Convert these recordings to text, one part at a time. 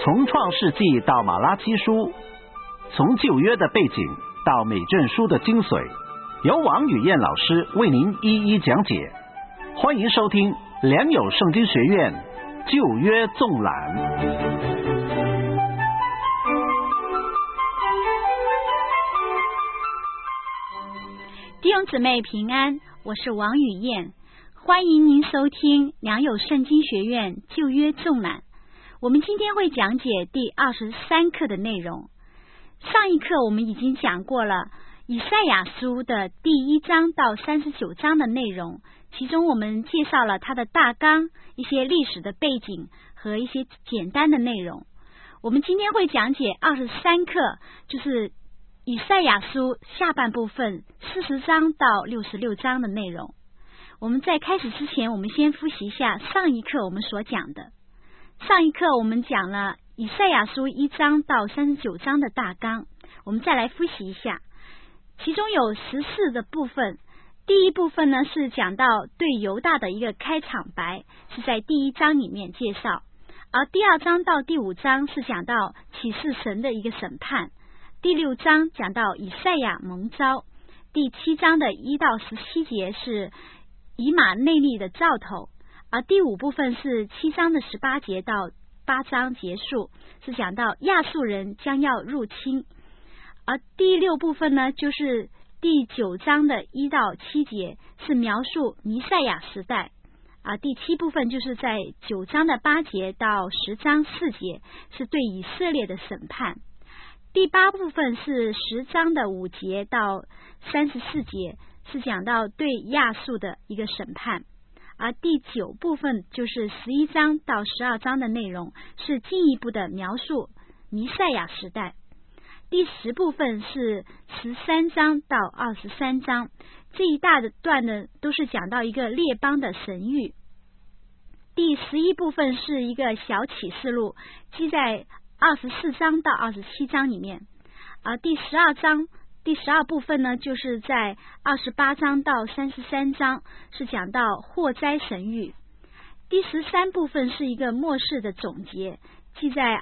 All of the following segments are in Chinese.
从创世纪到马拉基书，从旧约的背景到美证书的精髓，由王宇燕老师为您一一讲解。欢迎收听良友圣经学院旧约纵览。 弟兄姊妹平安，我是王宇燕，欢迎您收听良友圣经学院旧约纵览。我们今天会讲解第23课的内容。上一课我们已经讲过了以赛亚书的第1章到39章的内容，其中我们介绍了它的大纲、一些历史的背景和一些简单的内容。我们今天会讲解23课，就是以赛亚书下半部分40章到66章的内容。我们在开始之前，我们先复习一下上一课我们所讲的。上一课我们讲了以赛亚书1章到39章的大纲，我们再来复习一下。其中有14的部分，第一部分呢是讲到对犹大的一个开场白，是在第1章里面介绍，而第2章到第5章是讲到启示神的一个审判，第6章讲到以赛亚蒙召，第7章的1到17节是以马内利的兆头，而第5部分是7章的18节到8章结束，是讲到亚述人将要入侵，而第6部分呢就是第9章的1到7节是描述弥赛亚时代，而第7部分就是在9章的8节到10章4节是对以色列的审判，第8部分是10章的5节到34节是讲到对亚述的一个审判，而第9部分就是11章到12章的内容是进一步的描述弥赛亚时代，第10部分是13章到23章，这一大段呢都是讲到一个列邦的神谕。第11部分是一个小启示录，记在24章到27章里面，而第12部分呢就是在28章到33章是讲到祸灾神谕，第13部分是一个末世的总结，记在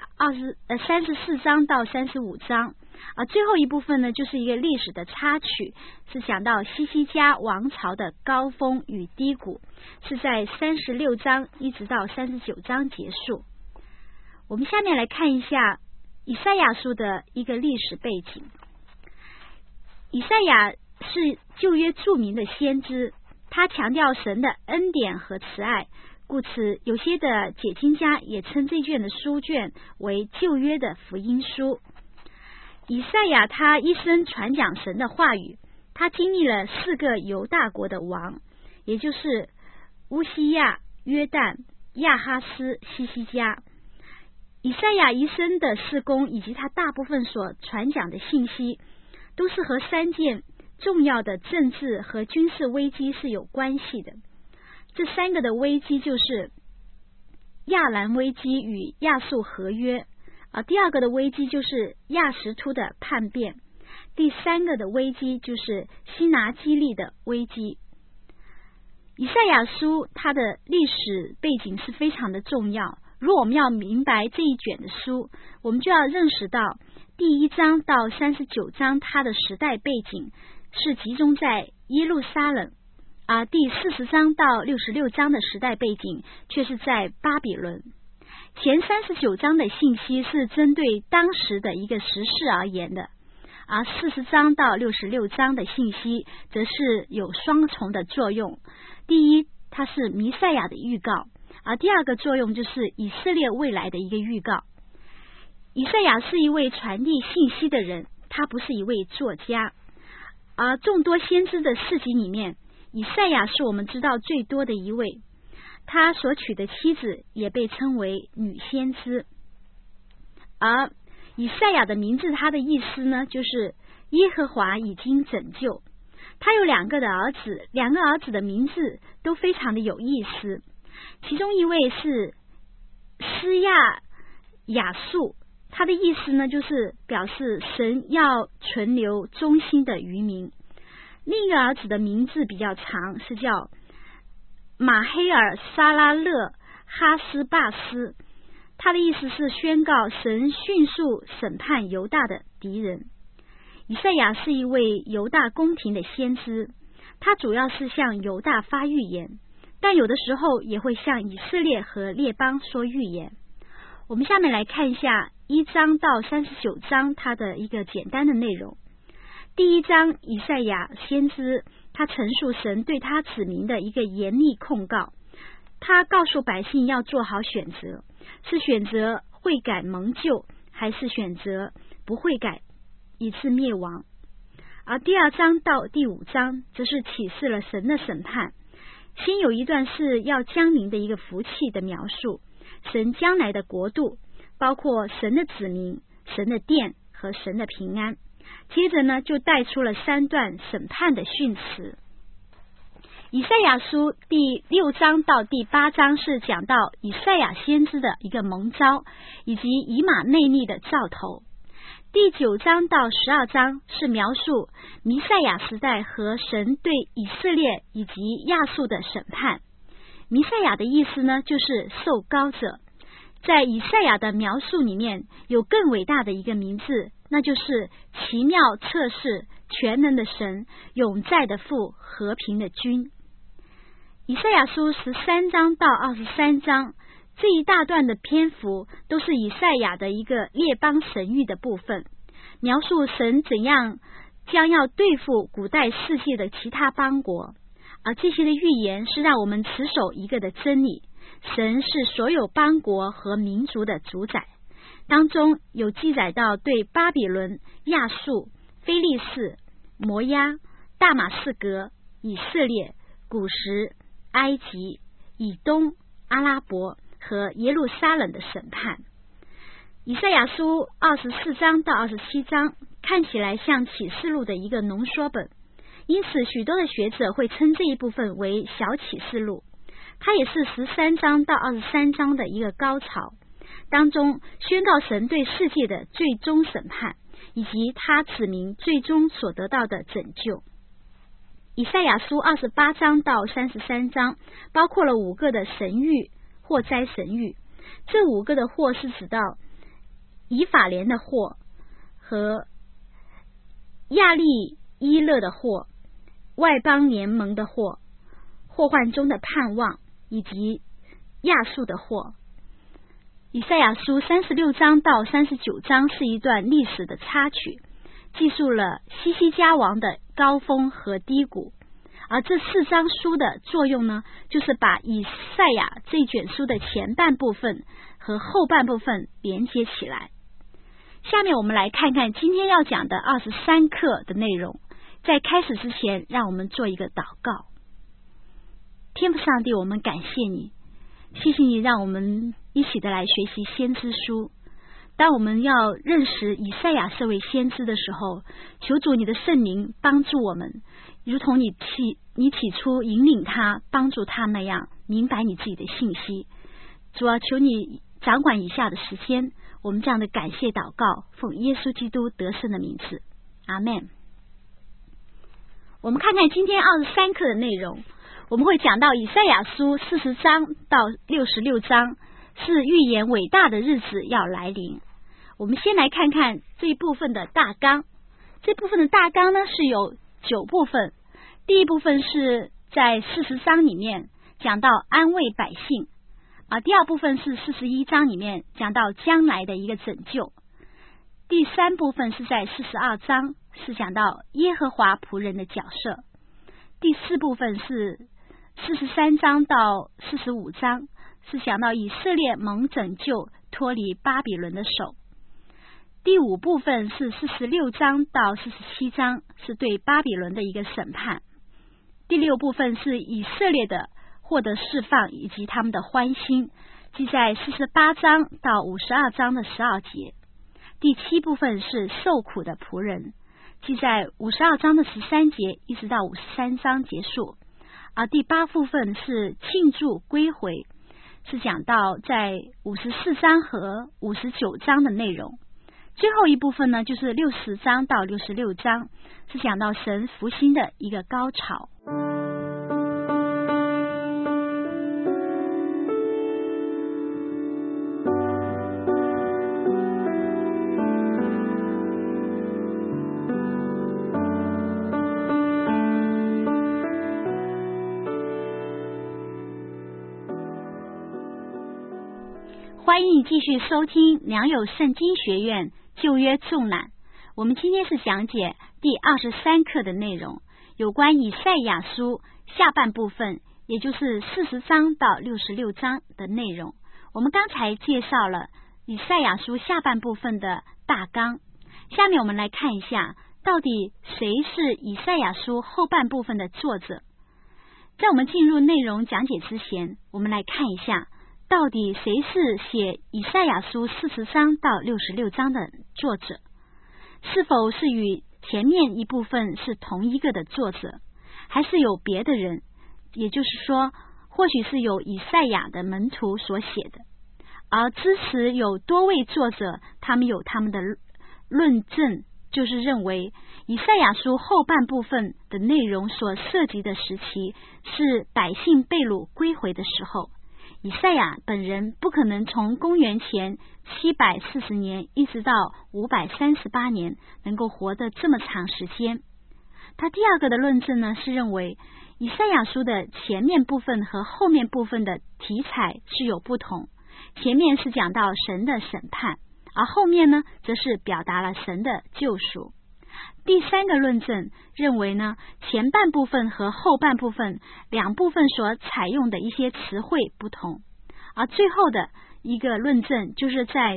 34章到35章，而最后一部分呢就是一个历史的插曲，是讲到西西家王朝的高峰与低谷，是在36章一直到39章结束。我们下面来看一下以赛亚书的一个历史背景。以赛亚是旧约著名的先知，他强调神的恩典和慈爱，故此有些的解经家也称这卷的书卷为旧约的福音书。以赛亚他一生传讲神的话语，他经历了4个犹大国的王，也就是乌西亚、约旦、亚哈斯、西西家。以赛亚一生的事工以及他大部分所传讲的信息都是和3件重要的政治和军事危机是有关系的。这3个的危机就是亚兰危机与亚述合约，第2个的危机就是亚实突的叛变，第3个的危机就是西拿基利的危机。以赛亚书它的历史背景是非常的重要，如果我们要明白这一卷的书，我们就要认识到第1章到39章它的时代背景是集中在耶路撒冷，而第40章到66章的时代背景却是在巴比伦。前39章的信息是针对当时的一个时事而言的，而40章到66章的信息则是有双重的作用。第一，它是弥赛亚的预告，而第2个作用就是以色列未来的一个预告。以赛亚是一位传递信息的人，他不是一位作家，而众多先知的事迹里面，以赛亚是我们知道最多的一位，他所娶的妻子也被称为女先知。而以赛亚的名字，他的意思呢就是耶和华已经拯救。他有2个的儿子，2个儿子的名字都非常的有意思，其中一位是施亚雅述，他的意思呢就是表示神要存留忠心的余民。另一个儿子的名字比较长，是叫马黑尔沙拉勒哈斯巴斯， 它的意思是宣告神迅速审判犹大的敌人。以赛亚是一位犹大宫廷的先知，他主要是向犹大发预言，但有的时候也会向以色列和列邦说预言。我们下面来看一下1章到39章它的一个简单的内容。第1章，以赛亚先知他陈述神对他子民的一个严厉控告，他告诉百姓要做好选择，是选择悔改蒙救，还是选择不悔改以致灭亡。而第2章到第5章则是启示了神的审判。先有一段是要将临的一个福气的描述，神将来的国度，包括神的子民、神的殿和神的平安。接着呢，就带出了3段审判的训词。以赛亚书第6章到第8章是讲到以赛亚先知的一个蒙召，以及以马内利的兆头。第9章到12章是描述弥赛亚时代和神对以色列以及亚述的审判。弥赛亚的意思呢，就是受膏者。在以赛亚的描述里面，有更伟大的一个名字，那就是奇妙测试全能的神，永在的父，和平的君。以赛亚书13章到23章这一大段的篇幅都是以赛亚的一个列邦神谕的部分，描述神怎样将要对付古代世界的其他邦国。而这些的预言是让我们持守一个的真理，神是所有邦国和民族的主宰。当中有记载到对巴比伦、亚述、非利士、摩押、大马士革、以色列、古时、埃及、以东、阿拉伯和耶路撒冷的审判。以赛亚书24章到27章看起来像启示录的一个浓缩本，因此许多的学者会称这一部分为小启示录。它也是13章到23章的一个高潮，当中宣告神对世界的最终审判，以及他子民最终所得到的拯救。以赛亚书28章到33章包括了5个的神谕、祸灾神谕。这5个的祸是指到以法莲的祸和亚利伊勒的祸、外邦联盟的祸、祸患中的盼望以及亚述的祸。以赛亚书36章到39章是一段历史的插曲，记述了西西家王的高峰和低谷。而这4章书的作用呢，就是把以赛亚这卷书的前半部分和后半部分连接起来。下面我们来看看今天要讲的23课的内容。在开始之前，让我们做一个祷告。天父上帝，我们感谢你，谢谢你让我们一起的来学习先知书。当我们要认识以赛亚这位先知的时候，求主你的圣灵帮助我们，如同你起初引领他帮助他那样，明白你自己的信息。主啊，求你掌管以下的时间，我们这样的感谢祷告，奉耶稣基督得胜的名字，阿们。我们看看今天23课的内容，我们会讲到以赛亚书40章到66章是预言伟大的日子要来临。我们先来看看这一部分的大纲。这部分的大纲呢是有9部分。第一部分是在40章里面讲到安慰百姓，第二部分是41章里面讲到将来的一个拯救。第3部分是在42章是讲到耶和华仆人的角色。第4部分是43章到45章是讲到以色列蒙拯救脱离巴比伦的手。第5部分是46章到47章是对巴比伦的一个审判。第6部分是以色列的获得释放以及他们的欢欣，记在48章到52章的12节。第7部分是受苦的仆人，记在52章的13节一直到53章结束。而第8部分是庆祝归回，是讲到在54章和59章的内容。最后一部分呢，就是60章到66章，是讲到神复兴的一个高潮。 欢迎你继续收听良友圣经学院旧约纵览。我们今天是讲解第23课的内容，有关以赛亚书下半部分，也就是40章到66章的内容。我们刚才介绍了以赛亚书下半部分的大纲，下面我们来看一下到底谁是以赛亚书后半部分的作者。在我们进入内容讲解之前，我们来看一下到底谁是写以赛亚书40章到66章的作者，是否是与前面一部分是同一个的作者，还是有别的人，也就是说或许是有以赛亚的门徒所写的。而支持有多位作者，他们有他们的论证，就是认为以赛亚书后半部分的内容所涉及的时期是百姓被掳归回的时候。以赛亚本人不可能从公元前740年一直到538年能够活得这么长时间。他第二个的论证呢，是认为以赛亚书的前面部分和后面部分的题材是有不同，前面是讲到神的审判，而后面呢则是表达了神的救赎。第三个论证认为呢，前半部分和后半部分两部分所采用的一些词汇不同，而最后的一个论证就是在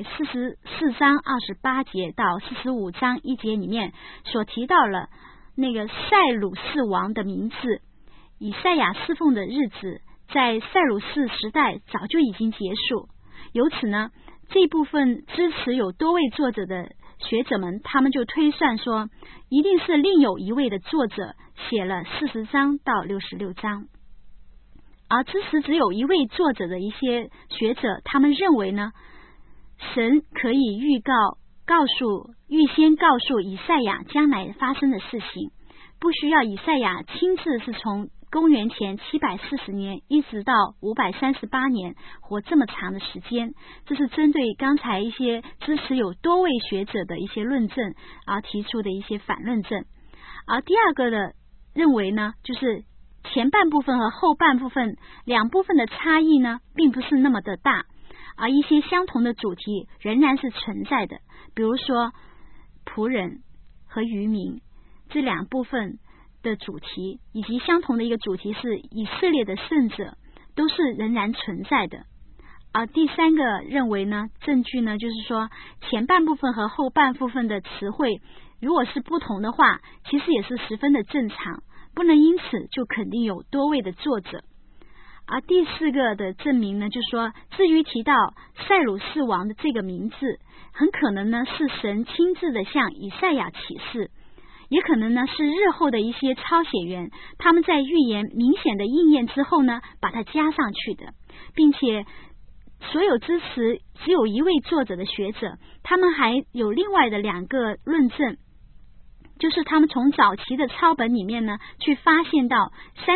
44章28节到45章1节里面所提到了那个塞鲁士王的名字。以赛亚侍奉的日子在塞鲁士时代早就已经结束，由此呢，这部分支持有多位作者的学者们，他们就推算说一定是另有一位的作者写了40章到66章。而支持只有一位作者的一些学者，他们认为呢，神可以预先告诉以赛亚将来发生的事情，不需要以赛亚亲自是从公元前740年一直到538年活这么长的时间。这是针对刚才一些支持有多位学者的一些论证而提出的一些反论证。而第二个的认为呢，就是前半部分和后半部分两部分的差异呢并不是那么的大，而一些相同的主题仍然是存在的，比如说仆人和渔民这两部分的主题，以及相同的一个主题是以色列的圣者，都是仍然存在的。而第三个认为呢，证据呢，就是说前半部分和后半部分的词汇如果是不同的话，其实也是十分的正常，不能因此就肯定有多位的作者。而第四个的证明呢，就是说至于提到塞鲁士王的这个名字，很可能呢是神亲自的向以赛亚启示，也可能呢是日后的一些抄写员，他们在预言明显的应验之后呢把它加上去的，并且所有支持只有一位作者的学者，他们还有另外的两个论证，就是他们从早期的抄本里面呢去发现到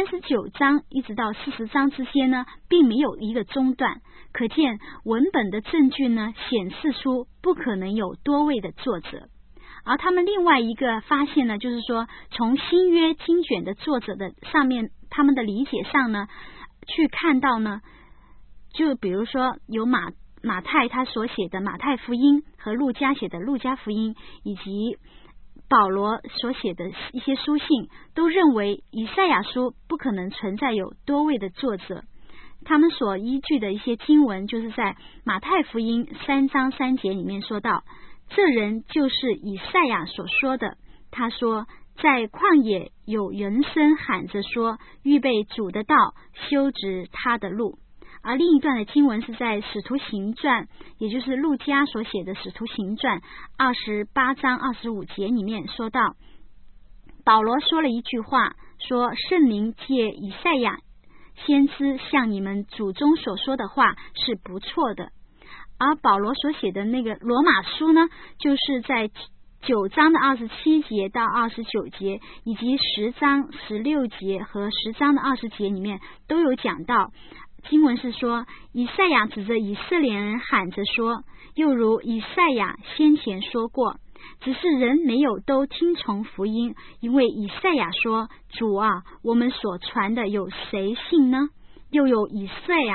39章一直到40章之间呢并没有一个中断，可见文本的证据呢显示出不可能有多位的作者。而他们另外一个发现呢，就是说从新约经卷的作者的上面，他们的理解上呢去看到呢，就比如说有马太他所写的马太福音和路加写的路加福音，以及保罗所写的一些书信，都认为以赛亚书不可能存在有多位的作者。他们所依据的一些经文，就是在马太福音3章3节里面说到，这人就是以赛亚所说的，他说在旷野有人声喊着说，预备主的道，修直他的路。而另一段的经文是在使徒行传，也就是路加所写的使徒行传28章25节里面说到，保罗说了一句话，说圣灵借以赛亚先知向你们祖宗所说的话是不错的。而保罗所写的那个罗马书呢，就是在9章的27节到29节，以及10章16节和10章的20节里面都有讲到，经文是说，以赛亚指着以色列人喊着说，又如以赛亚先前说过，只是人没有都听从福音，因为以赛亚说，主啊，我们所传的有谁信呢？又有以赛亚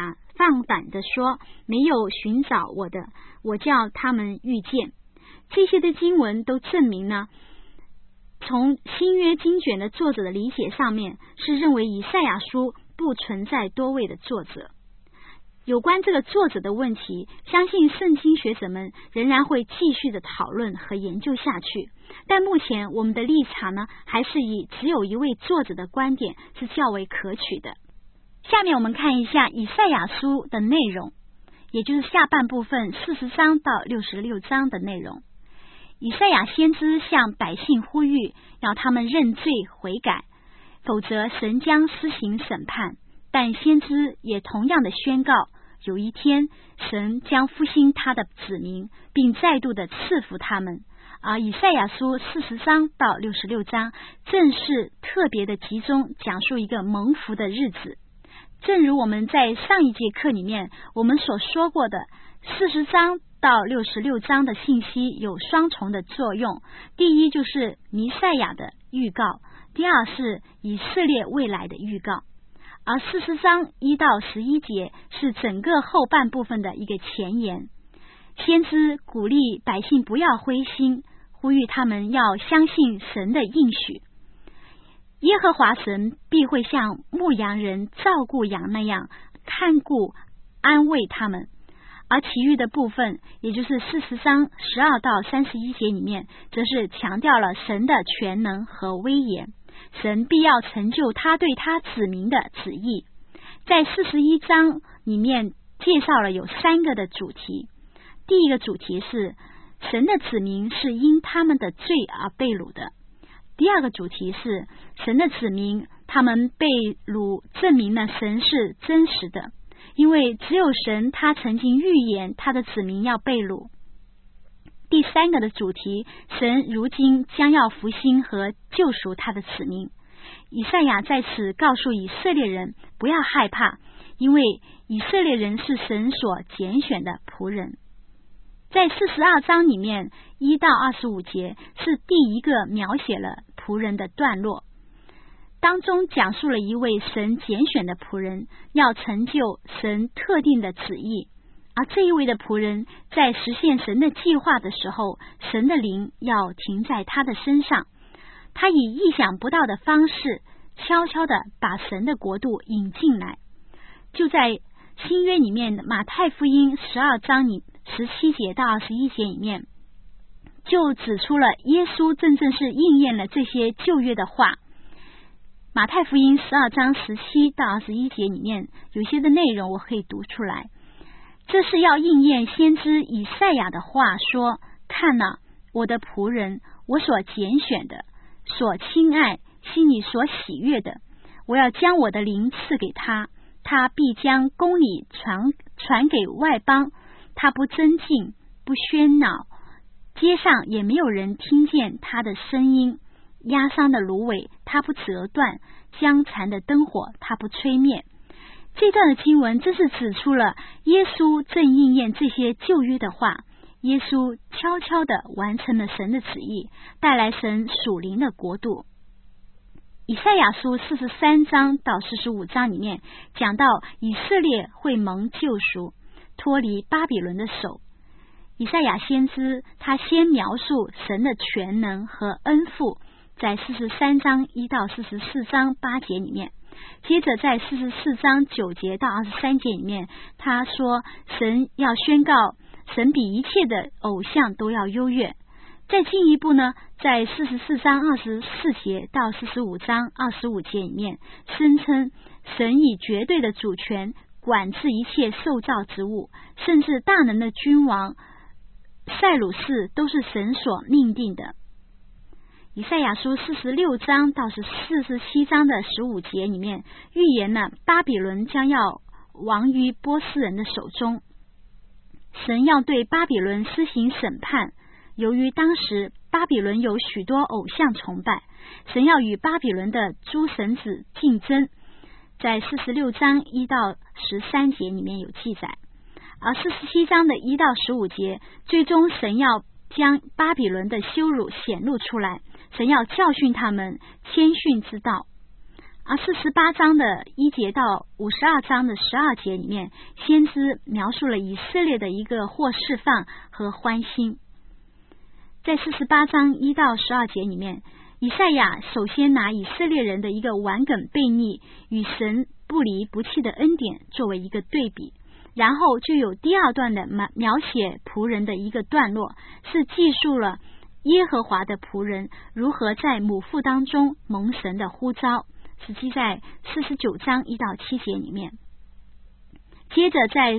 放胆地说，没有寻找我的，我叫他们遇见。这些的经文都证明呢，从新约经卷的作者的理解上面，是认为以赛亚书不存在多位的作者。有关这个作者的问题，相信圣经学者们仍然会继续的讨论和研究下去，但目前我们的立场呢，还是以只有一位作者的观点是较为可取的。下面我们看一下以赛亚书的内容，也就是下半部分40章到66章的内容。以赛亚先知向百姓呼吁，要他们认罪悔改，否则神将施行审判。但先知也同样的宣告，有一天神将复兴他的子民，并再度的赐福他们。而以赛亚书40章到66章正是特别的集中讲述一个蒙福的日子。正如我们在上一节课里面我们所说过的，40章到66章的信息有双重的作用。第一就是弥赛亚的预告，第二是以色列未来的预告。而40章1到11节是整个后半部分的一个前言。先知鼓励百姓不要灰心，呼吁他们要相信神的应许。耶和华神必会像牧羊人照顾羊那样看顾安慰他们。而其余的部分，也就是40章12到31节里面，则是强调了神的全能和威严，神必要成就他对他子民的旨意。在41章里面介绍了有3个的主题。第一个主题是神的子民是因他们的罪而被掳的。第二个主题是神的子民他们被掳，证明了神是真实的，因为只有神他曾经预言他的子民要被掳。第3个的主题，神如今将要复兴和救赎他的子民。以赛亚在此告诉以色列人不要害怕，因为以色列人是神所拣选的仆人。在42章里面1到25节是第一个描写了仆人的段落，当中讲述了一位神拣选的仆人要成就神特定的旨意，而这一位的仆人在实现神的计划的时候，神的灵要停在他的身上，他以意想不到的方式悄悄地把神的国度引进来。就在新约里面的马太福音12章里17节到21节里面，就指出了耶稣真正是应验了这些旧约的话。马太福音12章17到21节里面有些的内容我可以读出来，这是要应验先知以赛亚的话说，看哪，我的仆人，我所拣选的，所亲爱，心里所喜悦的，我要将我的灵赐给他，他必将公理传给外邦，他不争竞，不喧闹，街上也没有人听见他的声音，压伤的芦苇他不折断，将残的灯火他不吹灭。这段的经文真是指出了耶稣正应验这些旧约的话，耶稣悄悄地完成了神的旨意，带来神属灵的国度。以赛亚书43章到45章里面讲到以色列会蒙救赎，脱离巴比伦的手。以赛亚先知他先描述神的全能和恩富，在43章1到44章8节里面，接着在44章9节到23节里面，他说神要宣告神比一切的偶像都要优越。再进一步呢，在44章24节到45章25节里面，声称神以绝对的主权管制一切受造之物，甚至大能的君王塞鲁士都是神所命定的。以赛亚书46章到47章的15节里面预言了巴比伦将要亡于波斯人的手中，神要对巴比伦施行审判。由于当时巴比伦有许多偶像崇拜，神要与巴比伦的诸神子竞争，在46章1到13节里面有记载。而47章的1到15节，最终神要将巴比伦的羞辱显露出来，神要教训他们谦逊之道。 而48章的1节到52章的12节里面，先知描述了以色列的一个获释放和欢欣。在48章1到12节里面，以赛亚首先拿以色列人的一个顽梗悖逆与神不离不弃的恩典作为一个对比，然后就有第二段的描写仆人的一个段落，是记述了耶和华的仆人如何在母腹当中蒙神的呼召，是记在49章1到7节里面。接着在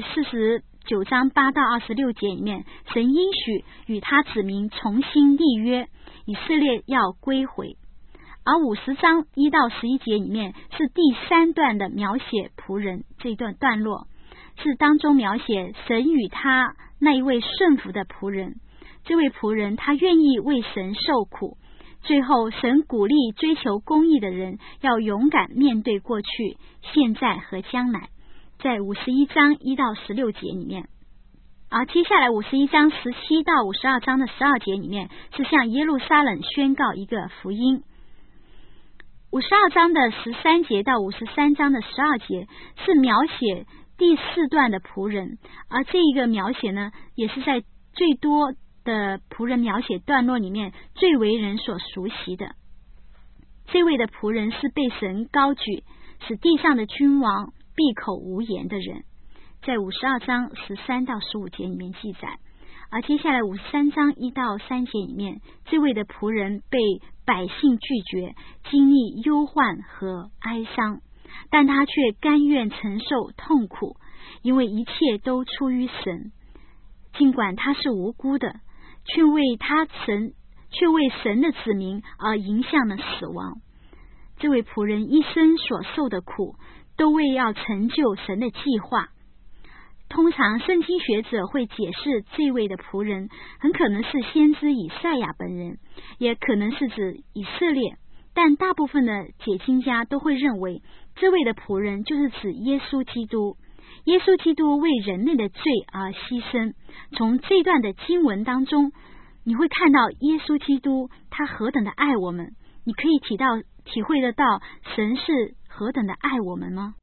49章8到26节里面，神应许与他子民重新立约，以色列要归回。而50章1到11节里面是第3段的描写仆人，这一段段落是当中描写神与他那一位顺服的仆人，这位仆人他愿意为神受苦，最后神鼓励追求公义的人要勇敢面对过去、现在和将来，在51章1到16节里面。而接下来51章17到52章的12节里面是向耶路撒冷宣告一个福音。52章的13节到53章的12节是描写第4段的仆人，而这一个描写呢，也是在最多的仆人描写段落里面最为人所熟悉的。这位的仆人是被神高举，使地上的君王闭口无言的人，在52章13到15节里面记载。而接下来53章1到3节里面，这位的仆人被百姓拒绝，经历忧患和哀伤，但他却甘愿承受痛苦，因为一切都出于神。尽管他是无辜的，却为神的子民而迎向了死亡。这位仆人一生所受的苦，都为要成就神的计划。通常圣经学者会解释这位的仆人很可能是先知以赛亚本人，也可能是指以色列，但大部分的解经家都会认为这位的仆人就是指耶稣基督。耶稣基督为人类的罪而牺牲。从这段的经文当中，你会看到耶稣基督他何等的爱我们，你可以体会得到神是何等的爱我们吗？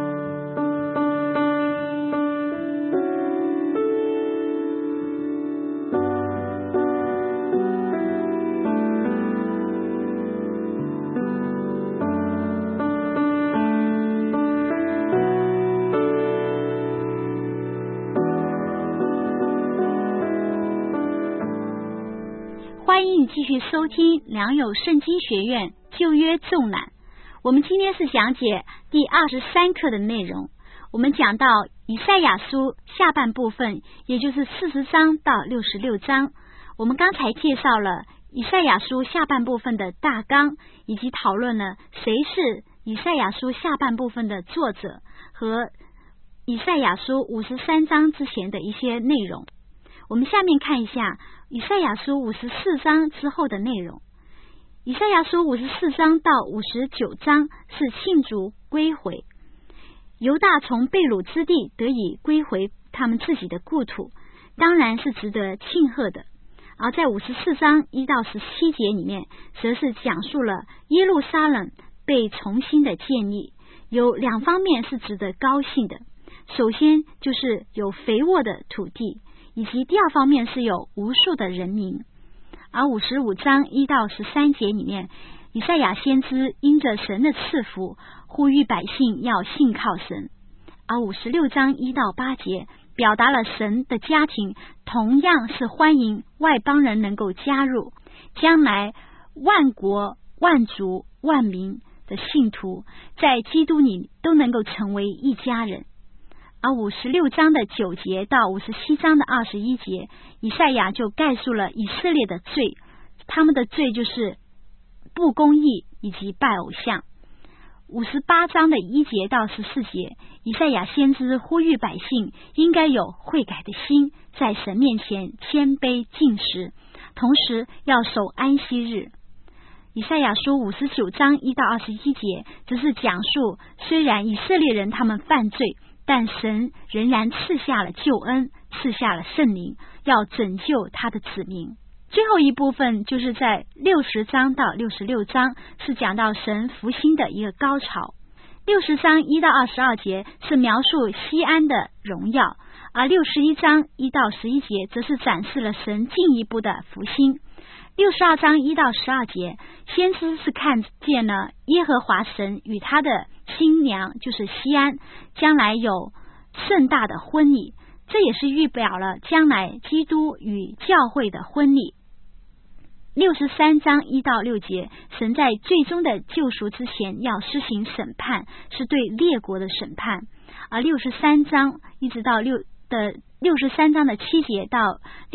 欢迎你继续收听良友圣经学院旧约纵览。我们今天是讲解第23课的内容。我们讲到以赛亚书下半部分，也就是40章到66章。我们刚才介绍了以赛亚书下半部分的大纲，以及讨论了谁是以赛亚书下半部分的作者，和以赛亚书53章之前的一些内容。我们下面看一下以赛亚书54章之后的内容。以赛亚书54章到59章是庆祝归回，犹大从被掳之地得以归回他们自己的故土，当然是值得庆贺的。而在54章1到17节里面，则是讲述了耶路撒冷被重新的建立，有2方面是值得高兴的。首先就是有肥沃的土地，以及第2方面是有无数的人民。而55章1到13节里面，以赛亚先知因着神的赐福，呼吁百姓要信靠神。而56章1到8节表达了神的家庭同样是欢迎外邦人能够加入，将来万国万族万民的信徒在基督里都能够成为一家人。而56章的9节到57章的21节，以赛亚就概述了以色列的罪，他们的罪就是不公义以及拜偶像。58章的1节到14节，以赛亚先知呼吁百姓应该有悔改的心，在神面前谦卑禁食，同时要守安息日。以赛亚书59章1到21节只是讲述，虽然以色列人他们犯罪，但神仍然赐下了救恩，赐下了圣灵，要拯救他的子民。 最后一部分就是在60章到66章，是讲到神复兴的一个高潮。60章1到22节是描述西安的荣耀，而61章1到11节则是展示了神进一步的复兴。62章1到12节，先知是看见了耶和华神与他的新娘就是西安将来有盛大的婚礼，这也是预表了将来基督与教会的婚礼。63章1到6节，神在最终的救赎之前要施行审判，是对列国的审判。而63章一直到63章的7节到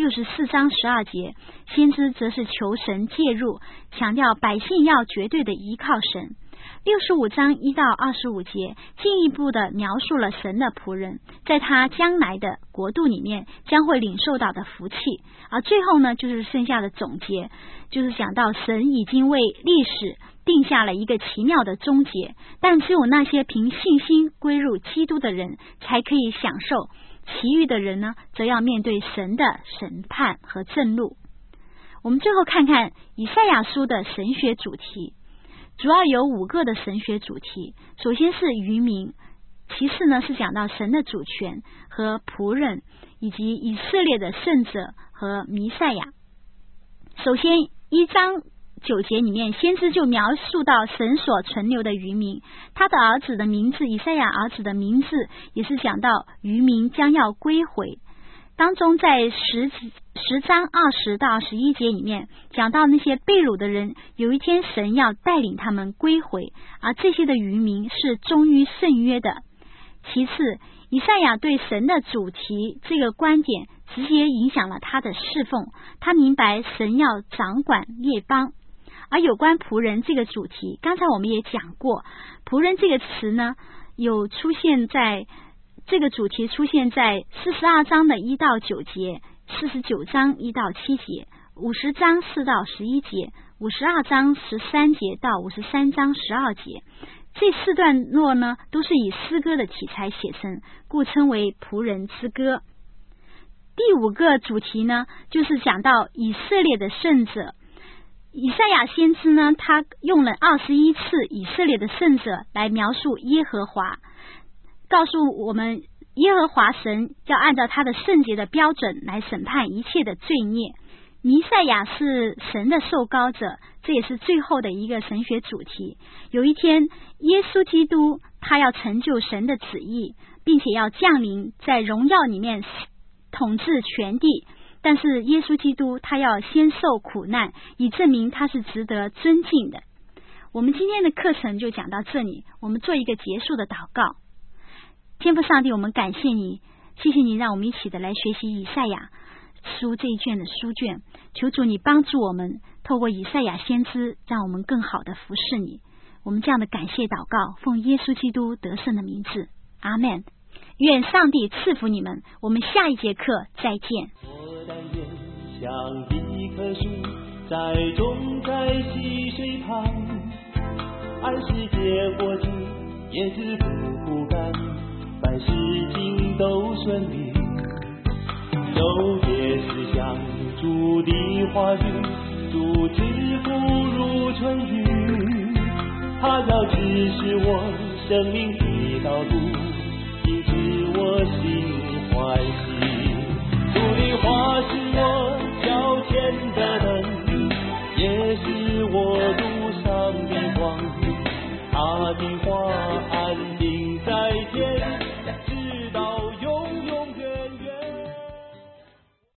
64章12节，先知则是求神介入，强调百姓要绝对的依靠神。65章1到25节进一步的描述了神的仆人在他将来的国度里面将会领受到的福气，而最后呢就是剩下的总结，就是讲到神已经为历史定下了一个奇妙的终结，但只有那些凭信心归入基督的人才可以享受，其余的人呢则要面对神的审判和震怒。我们最后看看以赛亚书的神学主题，主要有5个的神学主题。首先是渔民，其次呢是讲到神的主权和仆人，以及以色列的圣者和弥赛亚。首先1章9节里面，先知就描述到神所存留的渔民，他的儿子的名字，以赛亚儿子的名字也是讲到渔民将要归回。当中在10章20到21节里面讲到那些被掳的人，有一天神要带领他们归回，而这些的渔民是忠于圣约的。其次，以赛亚对神的主题这个观点直接影响了他的侍奉，他明白神要掌管列邦。而有关仆人这个主题，刚才我们也讲过，仆人这个词呢有出现在这个主题出现在42章的1到9节，49章1到7节，50章4到11节，52章13节到53章12节。这4段落呢都是以诗歌的题材写成，故称为仆人之歌。第5个主题呢就是讲到以色列的圣者。以赛亚先知呢，他用了21次以色列的圣者来描述耶和华，告诉我们耶和华神要按照他的圣洁的标准来审判一切的罪孽。弥赛亚是神的受膏者，这也是最后的一个神学主题。有一天耶稣基督他要成就神的旨意，并且要降临在荣耀里面统治全地，但是耶稣基督他要先受苦难，以证明他是值得尊敬的。我们今天的课程就讲到这里，我们做一个结束的祷告。天父上帝，我们感谢你，谢谢你让我们一起的来学习以赛亚书这一卷的书卷，求主你帮助我们透过以赛亚先知，让我们更好的服侍你。我们这样的感谢祷告，奉耶稣基督得胜的名字，阿们。愿上帝赐福你们，我们下一节课再见。 我但愿像一棵树栽种在溪水旁，按时结果子，叶子不枯干，凡事情都顺利。有也是像主的话语，主之福如春雨，他要指示我生命的道路，因此我心欢喜。主的话是我脚前的灯，也是我路上的光，他的话